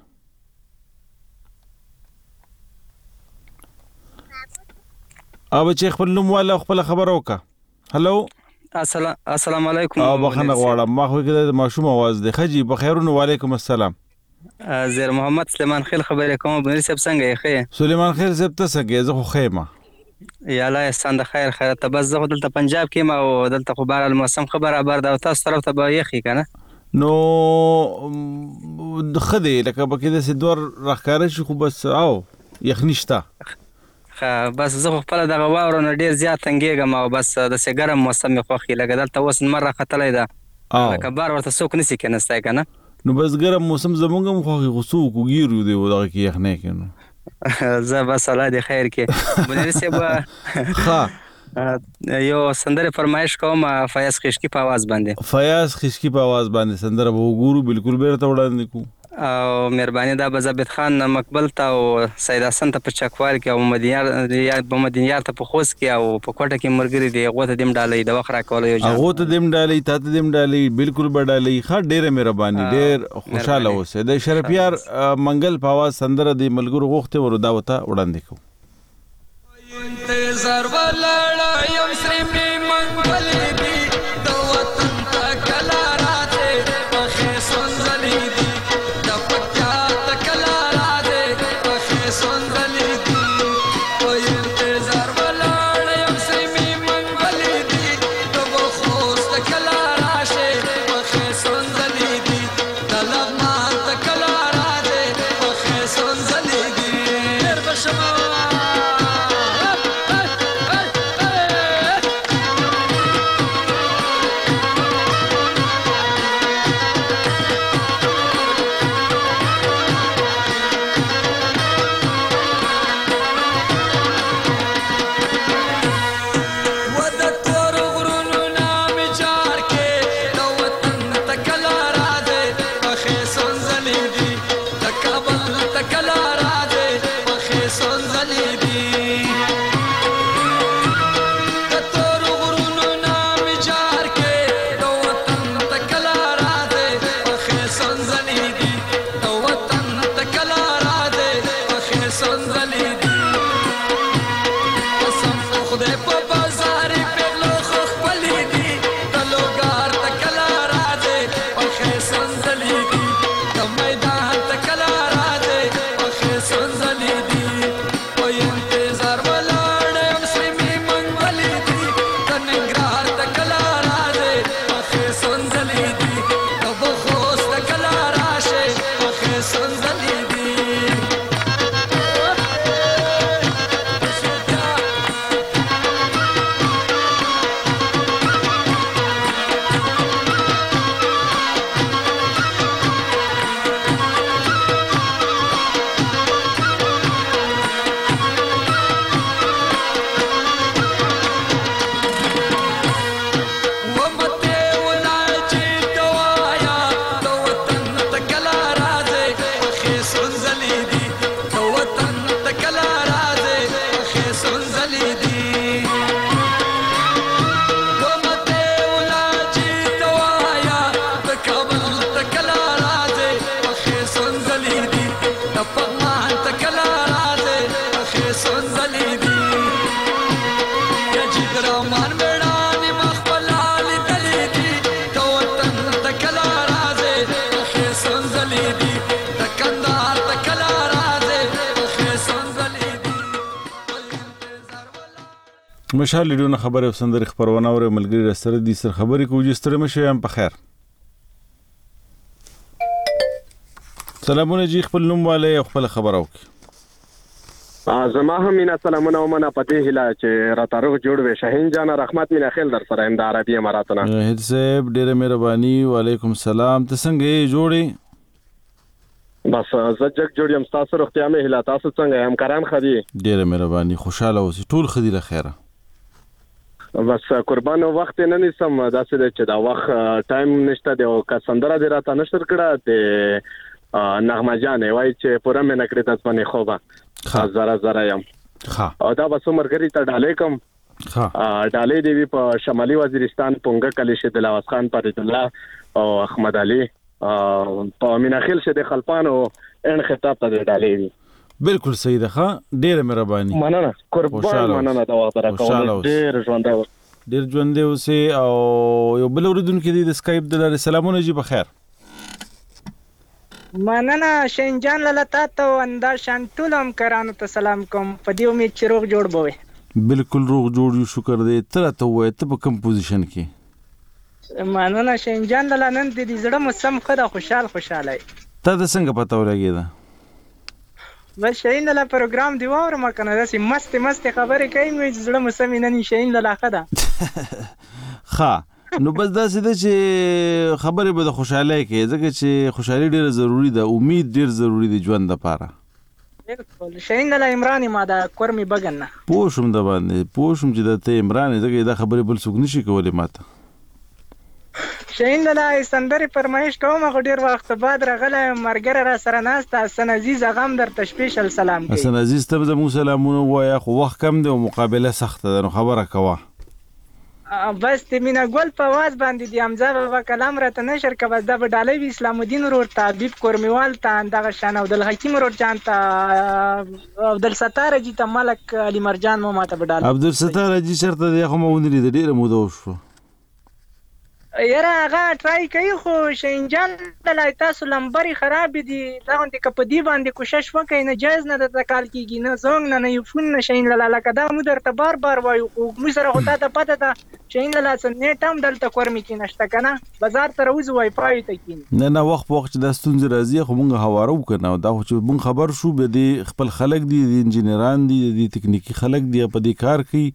او چې خپل نوم والے خپل خبر وکړه هلو السلام علیکم او بخنه غواړم ما خو کې د ماشوم आवाज دی خجی بخیرونه وعلیکم السلام زیر محمد سلیمان خیل خبرې کوم بنیر صاحب څنګه یې خې سلیمان خیل صاحب ته څنګه زه خو خیمه یا الله احسان د خیر ته بس زه دلته پنجاب کې ما او دلته خو بهر الموسم خبره دا تاسو طرف ته به یخی کنه نو خدي لکه بکې د سدور راخاره شي خو بس او یخنیشتا بس زه خپل دغه واورو نه ډیر زیات تنګېږم او بس د سګرم موسم خوخي لګه دلته اوس مره خطلې ده لکه بار ورته څوک نسی کنهسته کنه نو بس ګرم موسم زمونږ خوخي غسو کوګیرو دی ودغه کې یخنه کینو زه بس الله دې خیر کې بنیر صاحب ها یو سندره فرمایش کوم فیاض خشکی په आवाज باندې سندره به وګورو بالکل بیرته وړاندې کو او مهرباني دا به ثابت خان مقبل ته او سید حسن ته په چکوال کې او مدینیار ته په خوست کې او په کوټه کې مرګري دی غوته دیم ډالې د وخت را کول یو ځای غوته دیم ډالې ته دیم ډالې بالکل بډالې ښه ډېر مهرباني ډېر خوشاله اوسه د شرپیار منګل په आवाज سندره دی ملګرو غوخته وردا وته وړاندې کو انتظار ولاړا یم سری می منګل دی د وطن تکلا راځي په سنځلې دی د پکیا تکلا راځي په سنځلې دی او انتظار ولاړا یم سری می منګل دی د خوست تکلا راځي په سنځلې دی د لغمان تکلا راځي په سنځلې دی هر بشما مشال ریډیو نه خبرې او سندرې خپرونه اورئ ملګري راسره دي سره خبرې کوو چې ستړي مه شئ هم په خیر. سلامونه جی خپل نوم والی او خپله خبره وکړي. زما هم مینا سلامونه ومنه په دې هیله چې راته روغ جوړ وي. شاهین جان رحمت مینا خیل در سره یم د عربي اماراتو نه. هیڅ صاحب ډېره مهرباني. وعلیکم السلام. ته څنګه یې جوړې؟ بس زه جګ جوړ یم. ستاسو روغتیا مې هیله. تاسو څنګه یې؟ همکاران ښه دي؟ ډېره مهرباني. خوشحاله اوسئ. ټول ښه دي له خیره. بس قربان وخت نه نیسم. داسې دی چې دا وخت ټایم نشته دی او که سندره دې راته نشر کړه د نغمه جانې وایي چې پوره مې نه کړې تاسو خوبه زره زره یم. او دا بس مرګري ته ډالې کوم. ډالې دی وی په شمالي وزیرستان پونګه کلی شه د لاوس خان فرید الله او احمد علي په مینا خیل شه د خلپانو ان خطاب ته ډالې وی. بالکل صحیح ده. ډېره مهرباني. مننه قربان. مننه دا وخت راکول. ډېر ژوندې اوسئ. او یو بل اوریدونکي دی د سکایپ د لارې. سلامونه جی په خیر. مننه شین جان لاله تاسو انداز شان ټول همکارانو ته سلام کوم. په دې امید چې روغ جوړ بوي. بالکل روغ جوړ یو. شکر دی. ته راته ووایه ته په کوم پوزیشن کې؟ مننه شین جان لاله نن د دې زړه مو سم ښه ده. خوشحاله تا ته څنګه پته ولګېده؟ بس شین لاله پروګرام دی واورم کنه داسې مستې خبرې کوي نو زړه مو سم نن شین لاله ښه ده. نو بس داسې ده چې خبرې به د خوشحالۍ کې ځکه چې خوشحالي ډېره ضروري ده. امید ډېر ضروري دی ژوند دپاره. بالکل شین لاله عمران ما دا کور مې بګن نه پوه شوم د باندې پوه شوم چې د ته عمران ځکه دا خبرې بل څوک نشي کولی ماته. شین لاله سندرې فرمایش کوم. خو ډېر وخت بعد راغلی ملګری را سره ناسته. حسن عزیز غم درته سپیشل سلام کوي. حسن عزیز ته به زموږ سلامونه ووایه. خو وخت کم دی او مقابله سخته ده نو خبره کوه. بس د مینا ګل په आवाज باندې دی حمزه بابا کلام راته نشر که. بس دا به ډالۍ وي اسلام الدین ورور ته، حبیب کورمیوال ته، دغه شان عبدالحکیم ورور جان ته، عبدالستار حاجي ته، ملک علي مرجان مو ماته به ډالۍ. عبدالستار حاجي چېرته دی؟ خو ما ونه لید ډېره موده وشوه. یاره هغه ټرای کوي خو شین جان دلای تاسو لمبرې خرابې دي. دا غوندې که په دې باندې کوشش وکړئ نه جایز نه درته کال کېږي نه زنګ نه یو فون نه شین لاله. لکه دا مو درته بار بار وایو خو موږ سره خو تا ته پته ده شین لاله څه نیټ هم دلته کورمې کې نشته که نه بازار ته راوځو وایفای ته کښېنو. نه وخت په وخت چې دا ستونزې راځي خو موږ هواره وکړو نه. دا خو چې موږ خبر شو بیا دې خپل خلک دي د انجینران دي د تکنیکي خلک دي په دې کار کوي.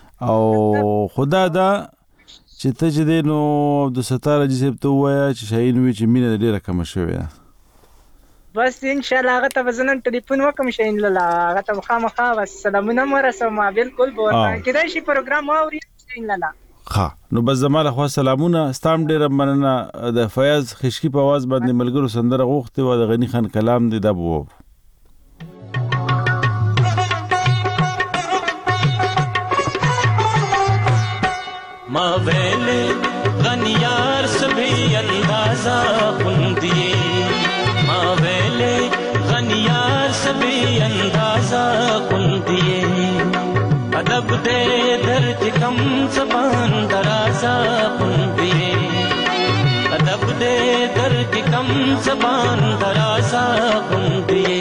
او خدا دا چې ته چې دی نو عبدالستار حاجي صاحب ته ووایه چې شاهین وي چې مینه ډېره کمه شوې ده. بس انشاءالله هغه ته به زه نن ټلیفون وکړم شاهین لاله. هغه ته به خامخا بس سلامونه م ورسوم. بالکل به ورته کېدای شي پروګرام واوري شاهین لاله. نو بس زما لخوا سلامونه. ستا هم ډېره مننه. د فیاض خشکي په اواز باندې ملګرو سندره غوښتې وه د غني خان کلام دی. دا به واورو. ما ویلے غنیار سبھی اندازہ خندیے ما ویلے غنیار سبھی اندازہ خندیے ادب دے درد کم زبان درازہ خندیے ادب دے درد کم زبان درازہ خندیے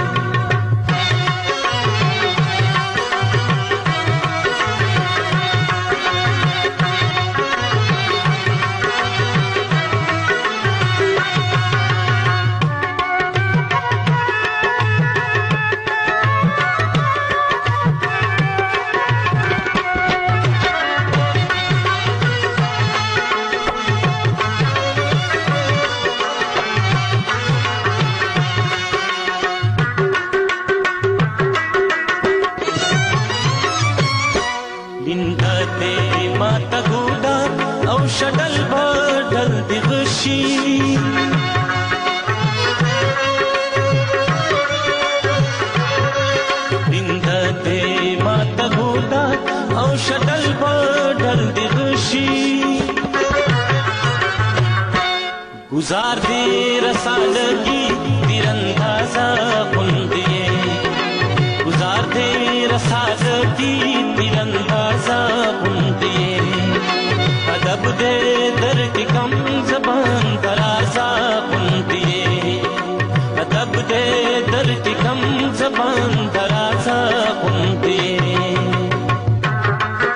گزار دے رسالگی تیراندازہ خندیے گزار دے رسالگی تیراندازہ خندیے ادب دے درد کم زبان درازہ خندیے ادب دے درد کم زبان درازہ خندیے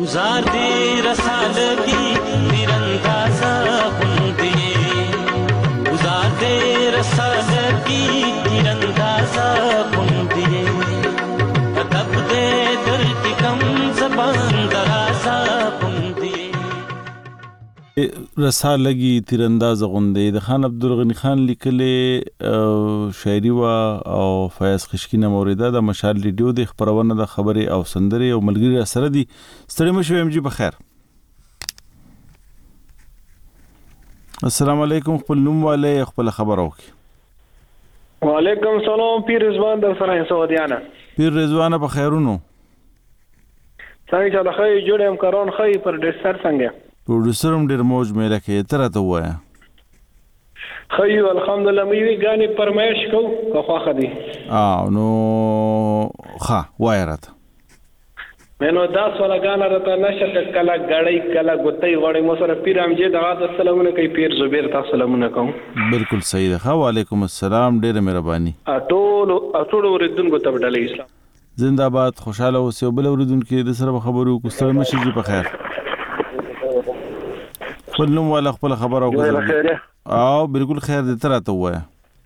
گزار دے رسالگی تیراندازا خوندیے گزار دے رسالگی تیراندازا خوندیے ادب دے در کی کم زبان درازا خوندیے رسالگی تیرانداز غوندې د خان عبدالغنی خان لیکلې شاعري وا او فیاض خشکینه موریده د مشال ریډیو د خبرونه د خبري او سندري او ملګری سره دي ستړي مشو ام جی بخیر السلام علیکم خپل نوم والے خپل خبر اوکي وعلیکم السلام پیر رضوان د سره سعودیانه پیر رضوان په خیرونو څنګه چل خی جوړم کارون خی پر ډسر څنګه پروډوسر هم ډیر موج مې راکې تر ته وایا خیو الحمدلله مې غاني پرمایش کو خو خدي نو ها وای راته مینو 10 ولا غانا راته نشه کلا غړی کلا ګوتای وړي مو سره پیر امجد غاده سلامونه کوي پیر زبیر تاسو سلامونه کوم بالکل صحیح ده وعلیکم السلام ډیر مهرباني ټول اوریدونکو ته ډالې اسلام زنده‌باد خوشاله اوسئ او بل اوریدونکو د سره خبرو کوستل مشي جی په خیر خپل نوم والا خپل خبر او بالکل خیر دې تر ته وایا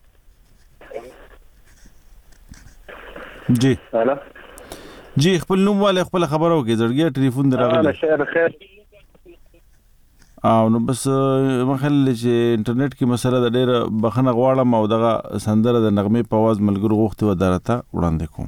جی خپل نوم والا خپل خبر او کې زړګي ټلیفون دراغلی خیر نو بس مخل چې انټرنیټ کې مسله د ډېر بخنه غواړم او دغه سندره د نغمه په आवाज ملګرو غوښتي و درته وړاندې کوم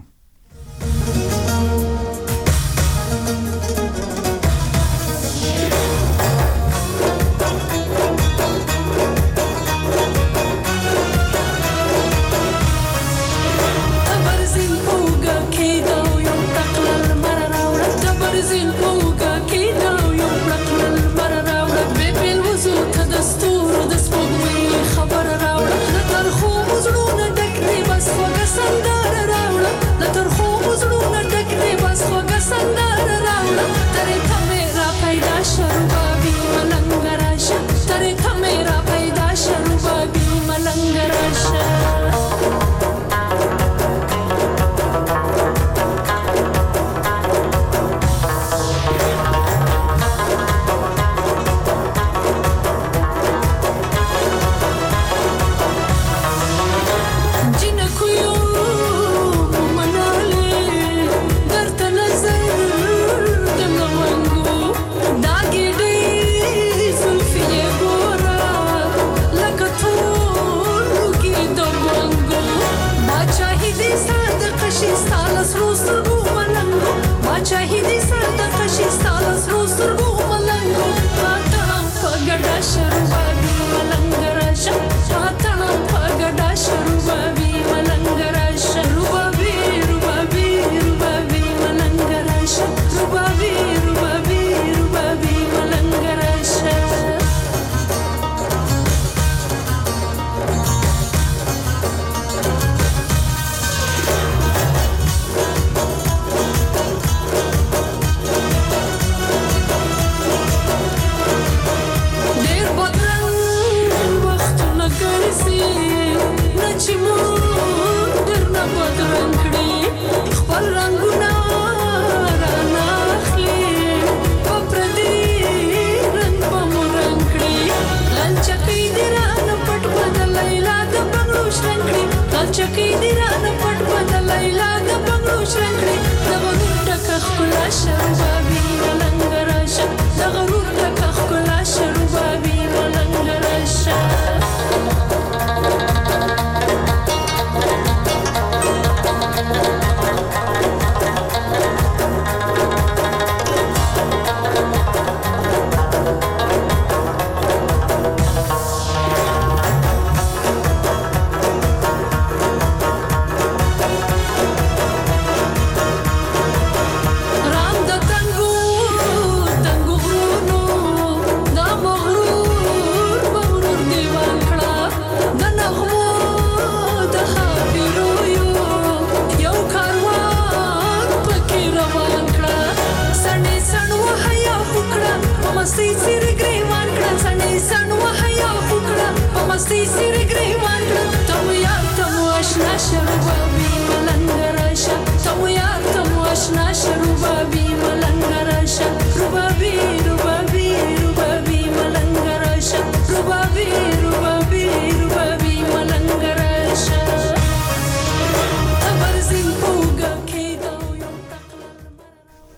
Shall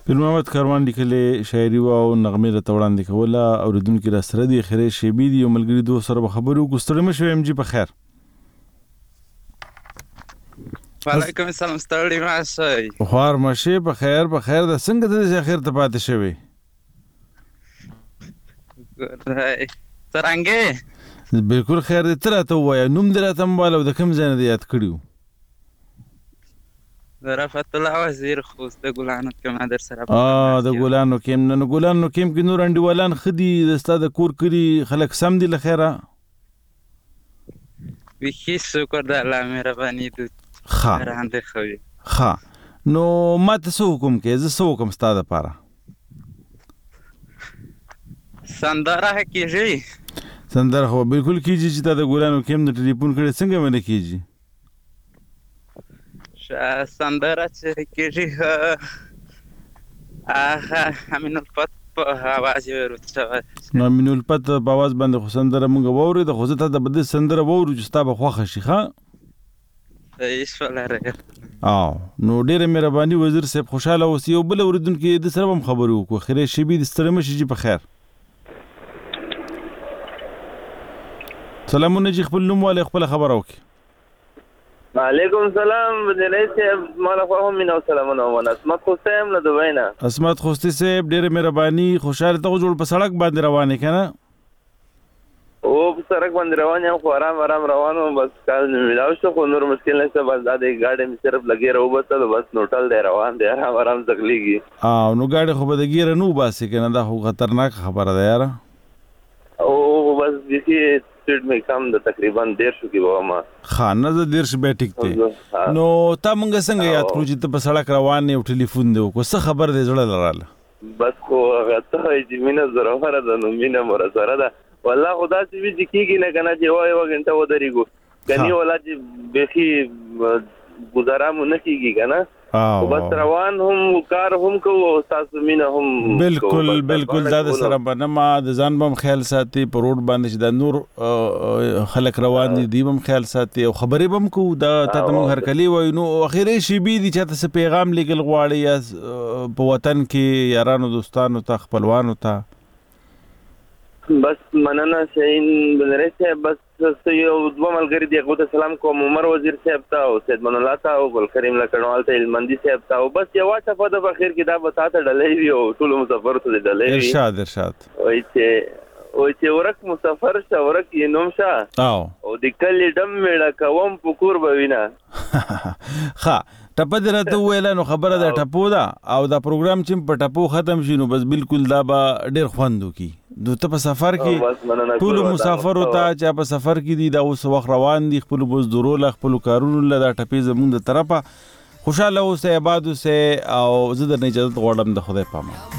پیر محمد کاروان لیکلې شاعري او نغمې راته وړاندې کوله اورېدونکي را سره دي خیرې شیبې دي یو ملګري دوست سره به خبرې وکړو ستړی مه شوې MG په خیر وعلیکم السلام ستړی مه شئ خوار مه شې په خیر د څنګه ته داسې اخر ته پاتې شوې څرنګې بالکل خیر دی ته راته ووایه نوم دې راته موبایل او د کوم ځای نه دې یاد کړي وو د رفعت الله وزیر خوست د ګلانو کې ما در سره د ګلانو کې نو ګلانو کې نور انډیوالان ښه دي د ستا د کور کلي خلک سم دي له خیره بیخي شکر د الله مهرباني د راندې ښه وي ښه نو ما ته څه حکم کوې زه څه وکړم ستا دپاره سندره کېږي سندره خو بالکل کېږي چې تا د ګلانو کې د ټلیفون کړی څنګه مې نه کېږي سندره چې کېږي امین الفت په آواز یې ورته شوی نو امین الفت په آواز باندې خو سندره موږ واورېده خو زه تا د بدې سندره واورو چې ستا به خوښه شي ښه صحیح شوله نو ډېره مهرباني وزیر صاحب خوشحاله اوسې یو بل اورېدونکي د سره به هم خبرې وکړو خیرې شیبې د ستړی مه شي جي په خیر سلامونه جي خپل نوم والی خپله خبره وکړي وعلیکم السلام بدنۍ صاحب ما لخوا هم مینه او سلامونه ومنه عصمت خوستی یم له دوبۍ نه عصمت خوستی صاحب ډېره مهرباني خوشحاله ته خو جوړ په سړک باندې روان یې که نه په سړک باندې روان یم خو ارام روان وم بس کال مې میلاو شو خو نور مشکل نشته بس دا د ګاډۍ مې صرف لګې راوباسلو بس نوټل دی روان دی ارام ځغلېږي نو ګاډۍ خو به د ګیره نه وباسې که نه دا خو خطرناکه خبره ده یاره بس بیخي سپیډ مې کم د تقریبا 150 کې به ومه ښه نه زه 150 بیا ټیک دی نو تا مونږ څنګه یاد کړو چې ته په سړک روان یې او ټلیفون دی وکړو څه خبر دی زړه لراله بس خو هغه ته وایي چې مینه زوروره ده نو مینه مو راسره ده والله خو داسې وي چې کېږي نه که نه چې یوه ګنټه ودرېږو که نه ولا چې بیخي ګزاره مو نه کېږي که نه بس روان هم کار هم کوو او ستاسو مینه هم بالکل دا د سره منمه د ځان به هم خیال ساتي په روډ باندې چې دا نور خلک روان دي دوی به هم خیال ساتي او خبرې به هم کوو دا تا ته موږ هرکلي وایو نو اخرې شیبې دي چاته څه پیغام لیږل غواړي یا په وطن کې یارانو دوستانو ته خپلوانو ته بس مننه شاهین بنرۍ صاحب بس یو دوه ملګري دي هغو ته سلام کوم عمر وزیر صاحب ته او سید من الله ته او ګل کریم لکړوال ته هلمندي صاحب ته او بس یوه ټپه ده په اخر کې دا به تا ته ډلۍ وي او ټولو مسافرو ته دې ډلۍ وي ارشاد وایي چې ورک مسافر شه ورک یې نوم شه او د کلي ډم میړه کوم په کور به وینه ښه ټپه دې راته وویله نو خبره ده ټپو ده او دا پروګرام چې په ټپو ختم شي نو بس بالکل دا به ډېر خوند وکړي نو ته په سفر کې ټولو مسافرو ته چې په سفر کې دي دا اوس وخت روان دي خپلو مزدورو له خپلو کارونو له دا ټپې زموږ د طرفه خوشحاله اوسئ آباد اوسئ او زه درنه اجازت غواړم د خدای په امان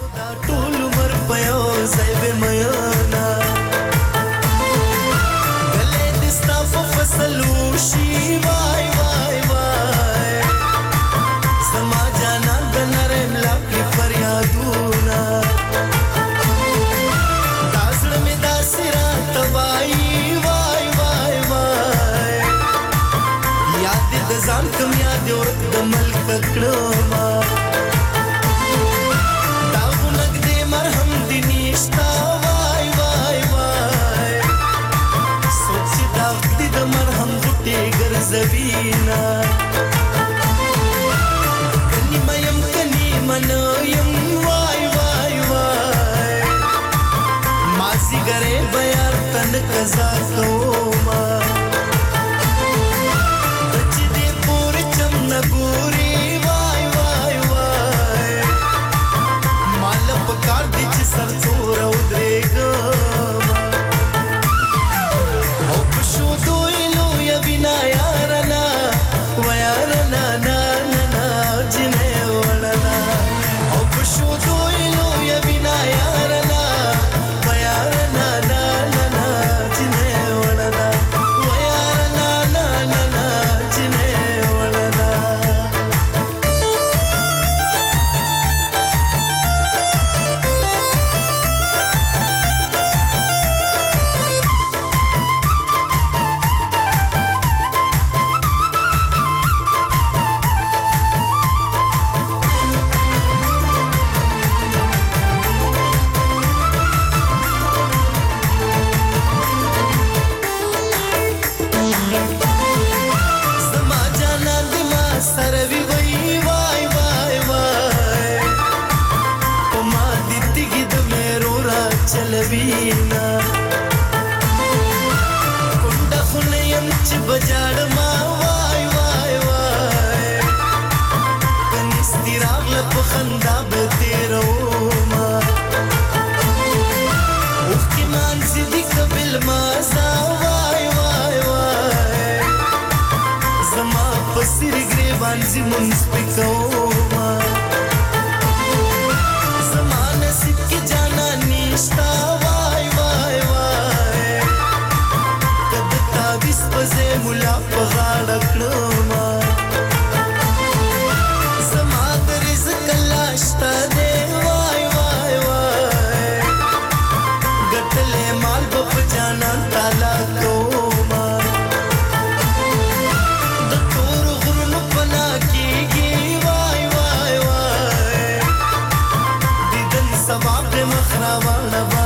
خندا به تیروما اوخ کی مانځي دی قبل مازا وای وای وای زما پسیر گریبان زی منس پکوما زما نصیب کی جانا نیشتا وای وای وای کد تاویس پزے ملا پغاړه کړما زما د رزق لاشتا دے وای وای وای ګټلې مال په جانا تالا کوما د تور غرونو پنا کیږي وای وای وای دیدن سبا په مخراوانه